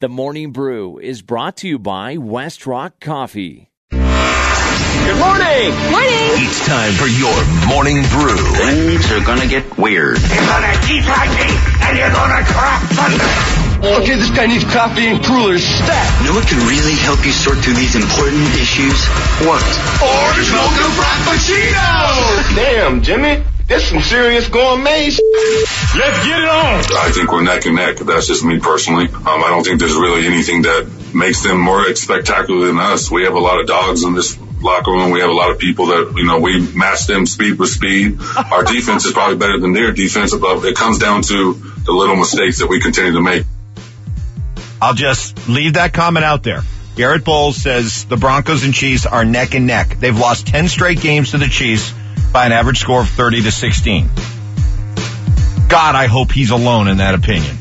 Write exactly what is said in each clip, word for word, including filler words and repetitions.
The Morning Brew is brought to you by West Rock Coffee. Good morning! Morning! It's time for your Morning Brew. Things are gonna get weird. You're gonna eat like me, and you're gonna crack thunder. Okay, this guy needs coffee and crullers stat. You know what can really help you sort through these important issues? What? Orange mocha frappuccino! Damn, Jimmy. That's some serious gourmet. Let's get it on! I think we're neck and neck. That's just me personally. Um, I don't think there's really anything that makes them more spectacular than us. We have a lot of dogs in this locker room. We have a lot of people that, you know, we match them speed with speed. Our defense is probably better than their defense, but it comes down to the little mistakes that we continue to make. I'll just leave that comment out there. Garrett Bowles says the Broncos and Chiefs are neck and neck. They've lost ten straight games to the Chiefs by an average score of thirty to sixteen. God, I hope he's alone in that opinion.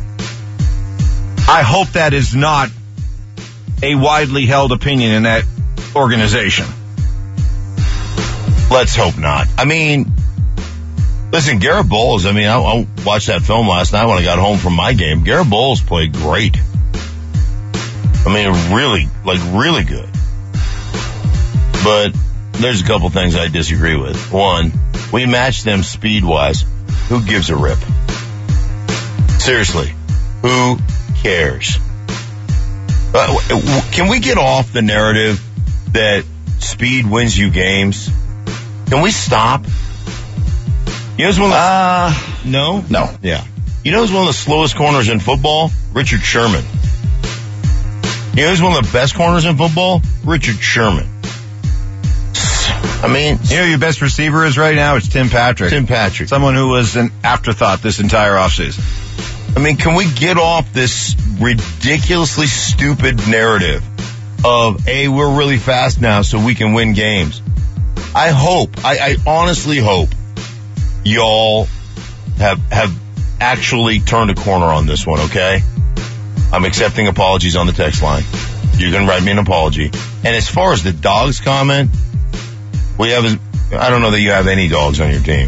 I hope that is not a widely held opinion in that organization. Let's hope not. I mean, listen, Garrett Bowles, I mean, I, I watched that film last night when I got home from my game. Garrett Bowles played great. I mean, really, like really good. But there's a couple things I disagree with. One, we match them speed-wise. Who gives a rip? Seriously, who cares? Uh, can we get off the narrative that speed wins you games? Can we stop? You know who's one of the... Uh, no? No. Yeah. You know who's one of the slowest corners in football? Richard Sherman. You know who's one of the best corners in football? Richard Sherman. I mean, you know who your best receiver is right now? It's Tim Patrick. Tim Patrick. Someone who was an afterthought this entire offseason. I mean, can we get off this ridiculously stupid narrative of, hey, we're really fast now so we can win games? I hope, I, I honestly hope y'all have, have actually turned a corner on this one, okay? I'm accepting apologies on the text line. You can write me an apology. And as far as the dogs comment, we have, I don't know that you have any dogs on your team.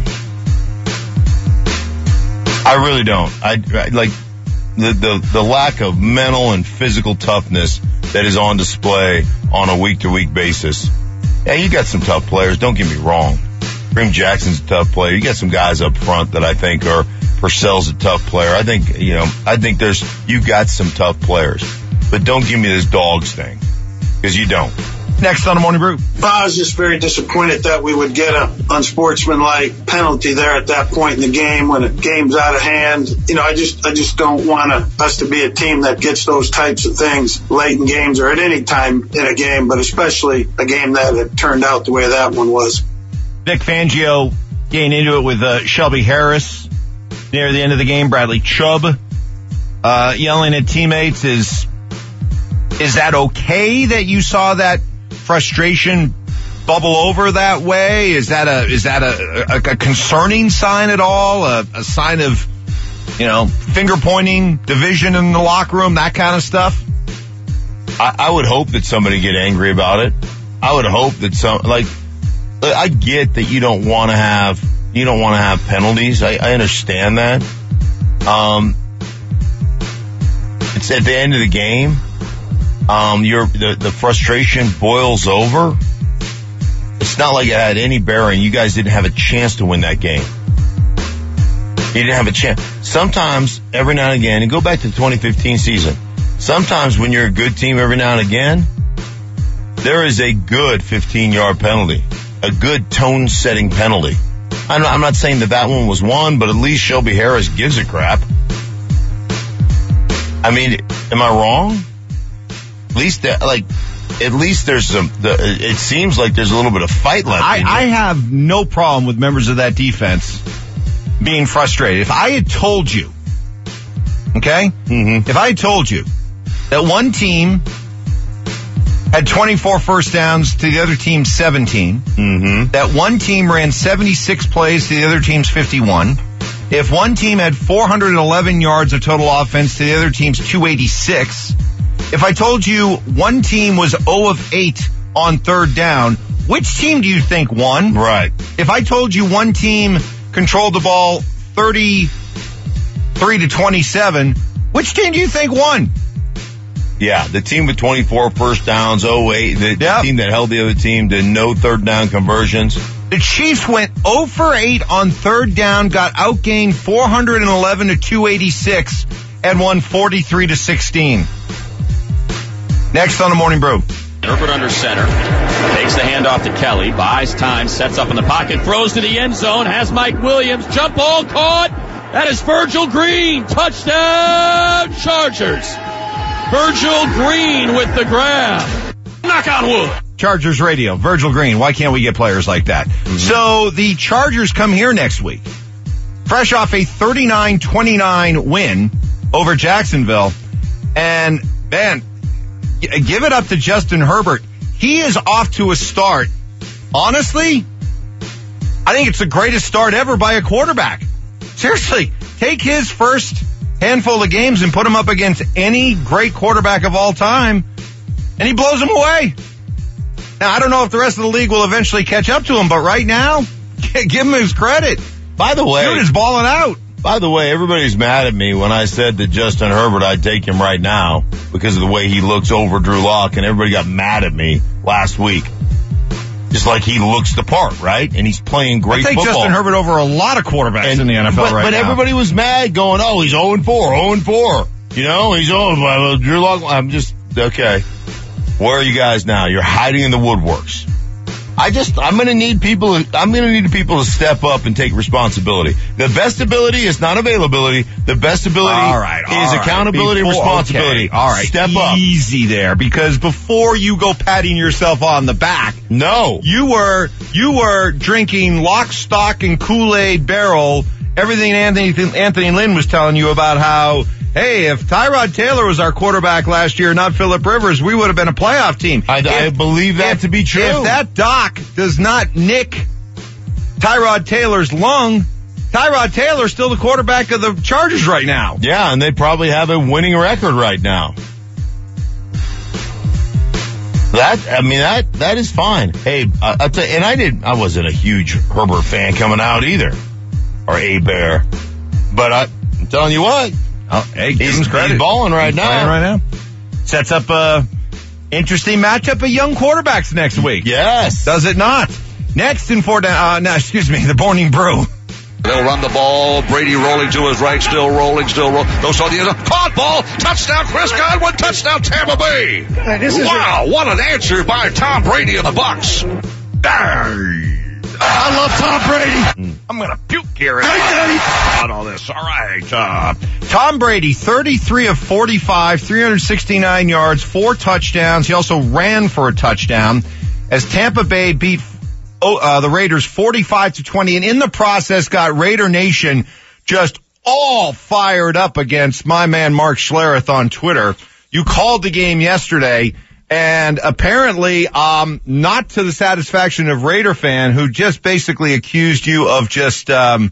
I really don't. I, I like the, the, the lack of mental and physical toughness that is on display on a week to week basis. Yeah, you got some tough players. Don't get me wrong. Kareem Jackson's a tough player. You got some guys up front that I think are, Purcell's a tough player. I think, you know, I think there's, you got some tough players, but don't give me this dogs thing because you don't. Next on the Morning Brew. I was just very disappointed that we would get a unsportsmanlike penalty there at that point in the game when the game's out of hand. You know, I just I just don't want to, us to be a team that gets those types of things late in games or at any time in a game, but especially a game that had turned out the way that one was. Vic Fangio getting into it with uh, Shelby Harris near the end of the game. Bradley Chubb uh, yelling at teammates. Is is that okay that you saw that frustration bubble over that way? Is that a is that a, a, a concerning sign at all? A, a sign of, you know, finger pointing, division in the locker room, that kind of stuff? I, I would hope that somebody get angry about it. I would hope that some, like, I get that you don't want to have you don't want to have penalties. I, I understand that. Um, it's at the end of the game. Um, your the, the frustration boils over. It's not like it had any bearing. You guys didn't have a chance to win that game. You didn't have a chance. Sometimes, every now and again, and go back to the twenty fifteen season, sometimes when you're a good team every now and again, there is a good fifteen-yard penalty, a good tone-setting penalty. I'm not, I'm not saying that that one was one, but at least Shelby Harris gives a crap. I mean, am I wrong? At least, that, like, at least there's some, the, it seems like there's a little bit of fight left. I, I have no problem with members of that defense being frustrated. If I had told you, okay, mm-hmm. if I had told you that one team had twenty-four first downs to the other team's seventeen, mm-hmm. that one team ran seventy-six plays to the other team's fifty-one, if one team had four hundred eleven yards of total offense to the other team's two eighty-six, if I told you one team was zero of eight on third down, which team do you think won? Right. If I told you one team controlled the ball thirty-three to twenty-seven, which team do you think won? Yeah, the team with twenty-four first downs, oh eight, the, Yep. the team that held the other team to no third down conversions. The Chiefs went oh for eight on third down, got outgained four eleven to two eighty-six, and won forty-three to sixteen. Next on the Morning Brew. Herbert under center. Takes the handoff to Kelly. Buys time. Sets up in the pocket. Throws to the end zone. Has Mike Williams. Jump ball caught. That is Virgil Green. Touchdown Chargers. Virgil Green with the grab. Knock on wood. Chargers radio, Virgil Green. Why can't we get players like that? Mm-hmm. So the Chargers come here next week, fresh off a thirty-nine twenty-nine win over Jacksonville. And, man, give it up to Justin Herbert. He is off to a start. Honestly, I think it's the greatest start ever by a quarterback. Seriously, take his first handful of games and put him up against any great quarterback of all time, and he blows him away. Now, I don't know if the rest of the league will eventually catch up to him, but right now, give him his credit. By the way, dude is balling out. By the way, everybody's mad at me when I said that Justin Herbert, I'd take him right now because of the way he looks over Drew Lock, and everybody got mad at me last week. Just like he looks the part, right? And he's playing great football. I take football. Justin Herbert over a lot of quarterbacks and, in the N F L but, right but now. But everybody was mad going, oh, he's oh and four, oh and four. You know, he's oh, and Drew Lock. I'm just, okay. Where are you guys now? You're hiding in the woodworks. I just, I'm going to need people, I'm going to need people to step up and take responsibility. The best ability is not availability. The best ability all right, all is right. accountability Before, and responsibility. Okay. All right. Step up. Easy there, because before you go patting yourself on the back, no, you were, you were drinking Lock, Stock, and Kool-Aid Barrel, everything Anthony, Anthony Lynn was telling you about how, hey, if Tyrod Taylor was our quarterback last year, not Phillip Rivers, we would have been a playoff team. I, if, I believe that if, to be true. If that doc does not nick Tyrod Taylor's lung, Tyrod Taylor's still the quarterback of the Chargers right now. Yeah, and they probably have a winning record right now. That, I mean, that, that is fine. Hey, I, I tell you, and I didn't, I wasn't a huge Herbert fan coming out either. Or a bear. But I, I'm telling you what. Oh, hey, give he's, him credit. He's balling right he's now. Playing right now. Sets up a interesting matchup of young quarterbacks next week. Yes. Does it not? Next in four down, uh, no, excuse me, the Morning Brew. They'll run the ball. Brady rolling to his right, still rolling, still rolling. Goes on the end. Caught ball. Touchdown, Chris Godwin. Touchdown, Tampa Bay. Hey, this is wow, a- what an answer by Tom Brady of the Bucs. I love Tom Brady. I'm going to puke here on all this. All right. Uh, Tom Brady, thirty-three of forty-five, three hundred sixty-nine yards, four touchdowns. He also ran for a touchdown as Tampa Bay beat oh, uh, the Raiders forty-five to twenty, and in the process got Raider Nation just all fired up against my man Mark Schlereth on Twitter. You called the game yesterday. And apparently, um, not to the satisfaction of Raider fan, who just basically accused you of just, um,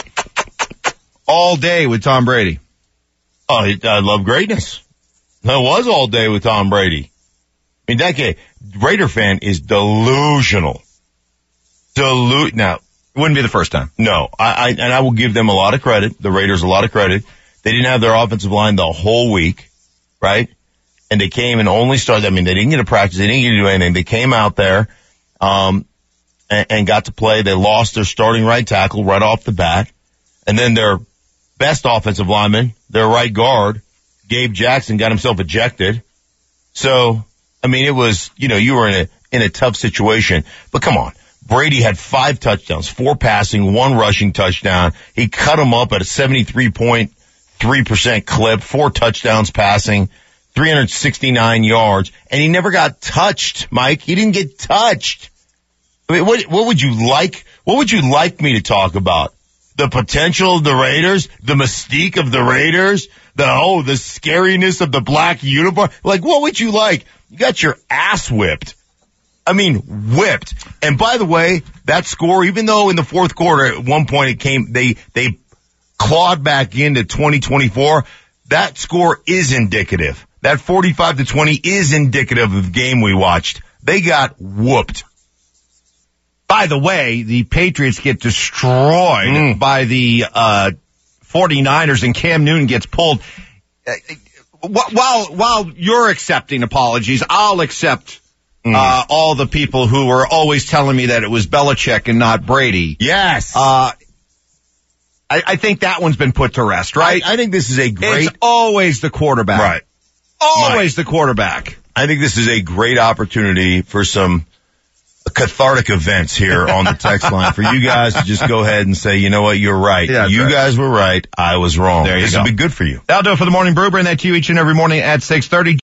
all day with Tom Brady. Oh, I love greatness. That was all day with Tom Brady. I mean, that guy, Raider fan is delusional. Delu- now, it wouldn't be the first time. No, I, I, and I will give them a lot of credit. The Raiders a lot of credit. They didn't have their offensive line the whole week, right? And they came and only started, I mean, they didn't get to practice, they didn't get to do anything. They came out there, um, and, and got to play. They lost their starting right tackle right off the bat. And then their best offensive lineman, their right guard, Gabe Jackson, got himself ejected. So, I mean, it was, you know, you were in a, in a tough situation. But come on. Brady had five touchdowns, four passing, one rushing touchdown. He cut him up at a seventy-three point three percent clip, four touchdowns passing. three hundred sixty-nine yards, and he never got touched, Mike. He didn't get touched. I mean, what, what would you like, what would you like me to talk about? The potential of the Raiders? The mystique of the Raiders? The, oh, the scariness of the black uniform? Like, what would you like? You got your ass whipped. I mean, whipped. And by the way, that score, even though in the fourth quarter, at one point it came, they, they clawed back into twenty twenty-four, that score is indicative. That forty-five to twenty is indicative of the game we watched. They got whooped. By the way, the Patriots get destroyed mm. by the uh forty-niners, and Cam Newton gets pulled. while while you're accepting apologies, I'll accept mm. uh, all the people who were always telling me that it was Belichick and not Brady. Yes. Uh, I, I think that one's been put to rest, right? I, I think this is a great... It's always the quarterback. Right. Always right. the quarterback. I think this is a great opportunity for some cathartic events here on the text line for you guys to just go ahead and say, you know what, you're right. Yeah, you right. guys were right. I was wrong. There you this go. will be good for you. That'll do it for the Morning Brew. Bring that to you each and every morning at six thirty.